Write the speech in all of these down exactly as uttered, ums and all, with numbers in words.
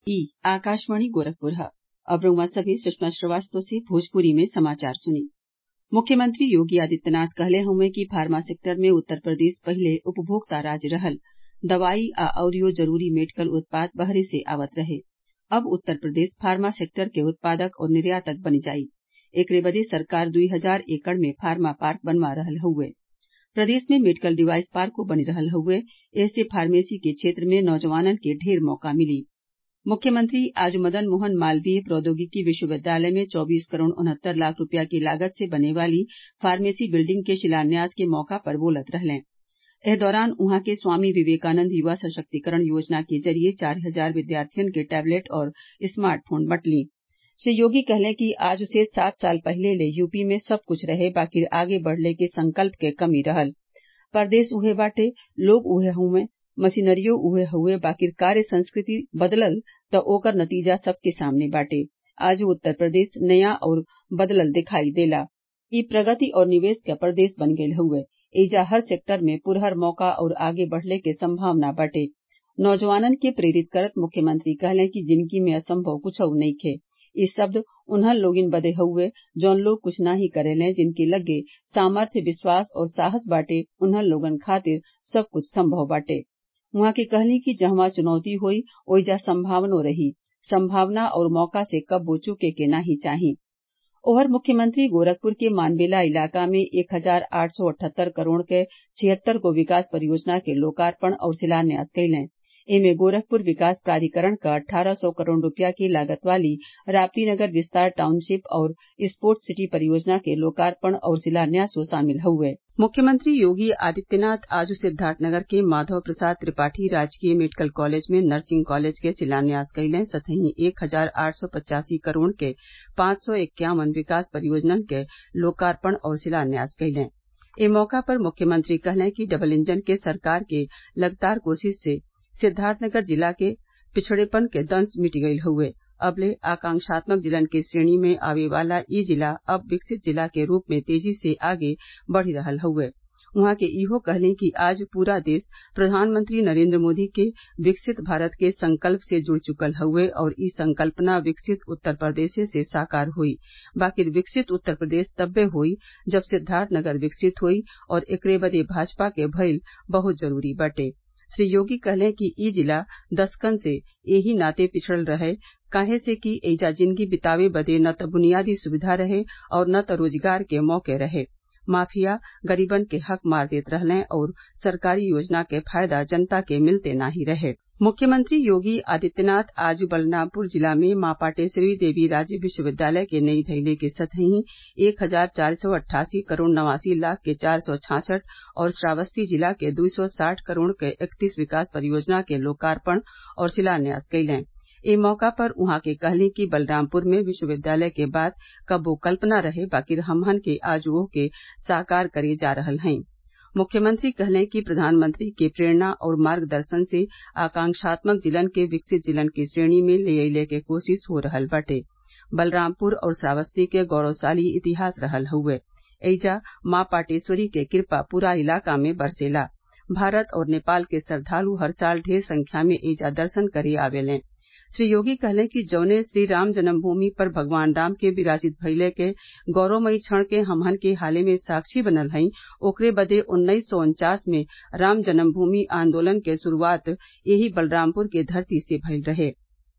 ई आकाशवाणी गोरखपुर है। अब रउआ सभे सुषमा श्रीवास्तव से भोजपुरी में समाचार सुनी। मुख्यमंत्री योगी आदित्यनाथ कहले हउवे कि फार्मा सेक्टर में उत्तर प्रदेश पहिले उपभोक्ता राज्य रहल। दवाई आ अउरियो जरूरी मेडिकल उत्पाद बहरे से आवत रहे। अब उत्तर प्रदेश फार्मा सेक्टर के उत्पादक और निर्यातक बन जाई। एकरे बदे सरकार दुई हजार एकड़ में फार्मा पार्क बनवा रहल हउवे। प्रदेश में मेडिकल डिवाइस पार्को बनी रहल हउवे। एसे फार्मेसी के क्षेत्र में नौजवानन के ढेर मौका मिली। मुख्यमंत्री आज मदन मोहन मालवीय प्रौद्योगिकी विश्वविद्यालय में चौबीस करोड़ उनहत्तर लाख रूपया की लागत से बने वाली फार्मेसी बिल्डिंग के शिलान्यास के मौका पर बोलत रहलें। एह दौरान उहाँ के स्वामी विवेकानंद युवा सशक्तिकरण योजना के जरिये चार हजार विद्यार्थियन के टैबलेट और स्मार्ट फोन बंटली। श्री योगी कहलें कि आज से सात साल पहिले ले यूपी में सब कुछ रहे बाकिर आगे बढ़ले के संकल्प के कमी रहल। परदेस उहे बाटे, लोग उहे हउवे, मशीनरियो उहे हउवे बाकिर कार्य संस्कृति बदलल त ओकर नतीजा सबके सामने बाटे। आज उत्तर प्रदेश नया और बदलल दिखाई देला। ई प्रगति और निवेश क प्रदेश बन गईल हउवे। एइजा हर सेक्टर में पुरहर मौका और आगे बढ़ले के संभावना बाटे। नौजवानन के प्रेरित करत मुख्यमंत्री कहलें कि जिंदगी में असंभव कुछऊ नइखे। ई शब्द उन्हन लोगिन बदे हउवे जौन लोग कुछ नाही करेलें, जिनके लग्गे सामर्थ्य, विश्वास और साहस बाटे। उन्हन लोगन खातिर सब कुछ संभव बाटे। उहाँ के कहली कि जहवा चुनौती होई ओइजा संभावनो रही। संभावना और मौका से कब्बो चूके के नाही चाही। ओहर मुख्यमंत्री गोरखपुर के मानबेला इलाका में एक हजार आठ सौ अठहत्तर करोड़ के छिहत्तर गो विकास परियोजना के लोकार्पण और शिलान्यास कइलें। एमे गोरखपुर विकास प्राधिकरण क अट्ठारह सौ करोड़ रूपया की लागत वाली राप्ती नगर विस्तार टाउनशिप और स्पोर्ट्स सिटी परियोजना के लोकार्पण और शिलान्यासो शामिल हउवे। मुख्यमंत्री योगी आदित्यनाथ आज सिद्धार्थनगर के माधव प्रसाद त्रिपाठी राजकीय मेडिकल कॉलेज में नर्सिंग कॉलेज के शिलान्यास कइलें। सतही एक हजार आठ सौ पचासी करोड़ के पांच सौ इक्यावन विकास परियोजनन के लोकार्पण और शिलान्यास कइलें। ए मौका पर मुख्यमंत्री कहलें कि डबल इंजन के सरकार के लगातार कोशिश से सिद्धार्थनगर जिला के पिछड़ेपन के दंश मिट गईल हउवे। अबले आकांक्षात्मक जिलन के श्रेणी में आवे वाला इ जिला अब विकसित जिला के रूप में तेजी से आगे बढ़ी रहल हउवे। उहाँ के इहो कहलें कि आज पूरा देश प्रधानमंत्री नरेंद्र मोदी के विकसित भारत के संकल्प से जुड़ चुकल हउवे और इ संकल्पना विकसित उत्तर प्रदेशे से साकार हुई। बाकिर विकसित उत्तर प्रदेश तब्बे होई जब सिद्धार्थनगर विकसित होई और एकरे बदे भाजपा के भइल बहुत जरूरी बाटे। श्री योगी कहलें कि इ जिला दशकन से एही नाते पिछड़ल रहे काहे से कि एइजा जिंदगी बितावे बदे न त बुनियादी सुविधा रहे और न त रोजगार के मौके रहे। माफिया गरीबन के हक मार देत रहलें और सरकारी योजना के फायदा जनता के मिलते नाही रहे। मुख्यमंत्री योगी आदित्यनाथ आज बलरामपुर जिला में मां पाटेश्वरी देवी राज्य विश्वविद्यालय के नई धइले के सतही एक हजार चार सौ अट्ठासी करोड़ नवासी लाख के चार सौ छाछठ और श्रावस्ती जिला के दो सौ साठ करोड़ के इकतीस विकास परियोजना के लोकार्पण और शिलान्यास कइलें। ए मौका पर उहाँ के कहली कि बलरामपुर में विश्वविद्यालय के बाद कब्बो कल्पना रहे बाकिर हमहन के आज ओह के साकार करे जा रहल हई। मुख्यमंत्री कहलें कि प्रधानमंत्री के प्रेरणा और मार्गदर्शन से आकांक्षात्मक जिलन के विकसित जिलन की श्रेणी में ले अइले के कोशिश हो रहल बाटे। बलरामपुर और श्रावस्ती के गौरवशाली इतिहास रहल हउवे। एइजा मां पाटेश्वरी के कृपा पूरा इलाका में बरसेला। भारत और नेपाल के श्रद्वालु हर साल ढेर संख्या में एइजा दर्शन करे आवेलें। श्री योगी कहलें कि जौने श्री राम जन्मभूमि पर भगवान राम के विराजित भइले के गौरवमयी क्षण के हमहन के हाले में साक्षी बनल हई, ओकरे बदे उन्नीस सौ उनचास में राम जन्मभूमि आंदोलन के शुरूआत यही बलरामपुर के धरती से भइल रहे।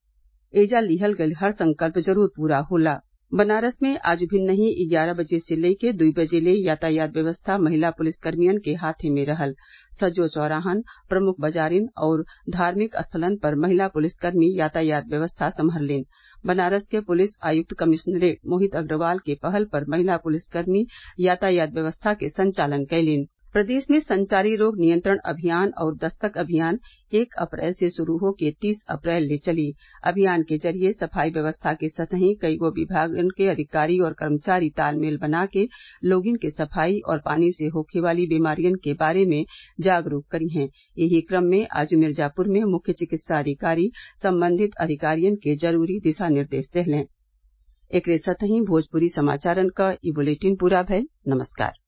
एइजा लिहल गईल हर संकल्प जरूर पूरा होला। बनारस में आज भिन्नही ग्यारह बजे से लेके दुई बजे ले यातायात व्यवस्था महिला पुलिसकर्मियन के हाथे में रहल। सजो चौराहन, प्रमुख बाजारिन और धार्मिक स्थलन पर महिला पुलिसकर्मी यातायात व्यवस्था संभरलीन। बनारस के पुलिस आयुक्त कमिश्नरेट मोहित अग्रवाल के पहल पर महिला पुलिसकर्मी यातायात व्यवस्था के संचालन कइलीन। प्रदेश में संचारी रोग नियंत्रण अभियान और दस्तक अभियान एक अप्रैल से शुरू होके तीस अप्रैल ले चली। अभियान के जरिये सफाई व्यवस्था के सतही कईगो विभागन के अधिकारी और कर्मचारी तालमेल बना के लोगिन के सफाई और पानी से होखे वाली बीमारियन के बारे में जागरूक करी हैं। यही क्रम में आज मिर्जापुर में मुख्य चिकित्सा अधिकारी संबंधित अधिकारियन के जरूरी दिशा निर्देश देहलें। एकरे सतही भोजपुरी समाचारन क ई बुलेटिन पूरा भइल। नमस्कार।